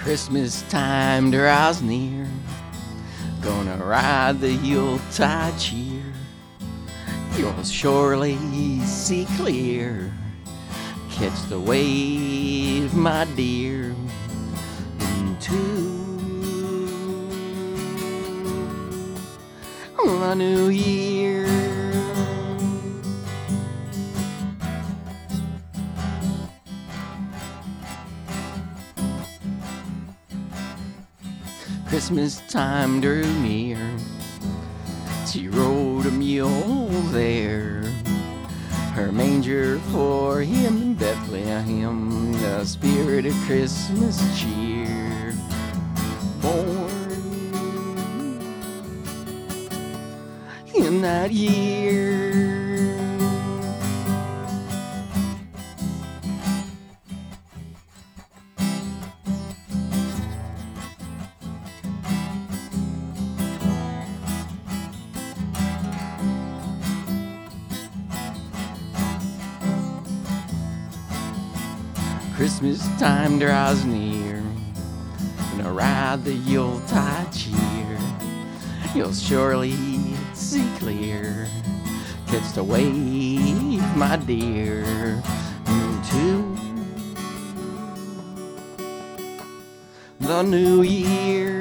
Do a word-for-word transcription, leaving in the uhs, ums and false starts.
Christmas time draws near, gonna ride the Yuletide cheer. You'll surely see clear, catch the wave, my dear, into the new year. Christmas time drew near, she rode a mule there, her manger for him in Bethlehem, the spirit of Christmas cheer. Born in that year. Christmas time draws near, gonna ride the Yuletide cheer. You'll surely see clear, catch the wave, my dear, into the new year.